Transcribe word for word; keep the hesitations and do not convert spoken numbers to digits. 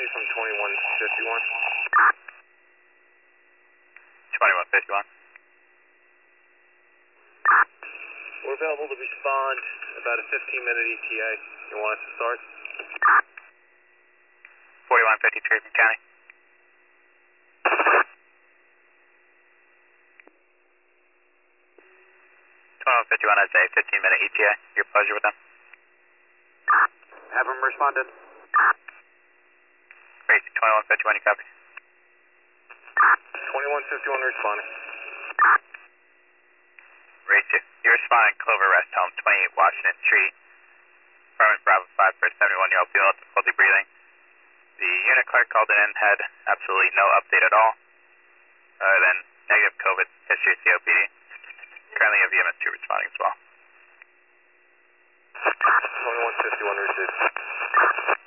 from twenty-one fifty-one. twenty-one fifty-one. We're available to respond about a fifteen minute E T A. You want us to start? forty-one fifty-three from county. twenty-one fifty-one has a fifteen minute E T A. Your pleasure with them. Have them responded. Great. twenty-one fifty-one, you copy? twenty-one fifty-one responding. Great. You're responding Clover Rest Home, twenty-eight Washington Street. Apartment Bravo five for a seventy-one year old female with difficulty breathing. The unit clerk called in had absolutely no update at all, other than negative COVID history of C O P D. Currently have E M S two responding as well. twenty-one fifty-one received.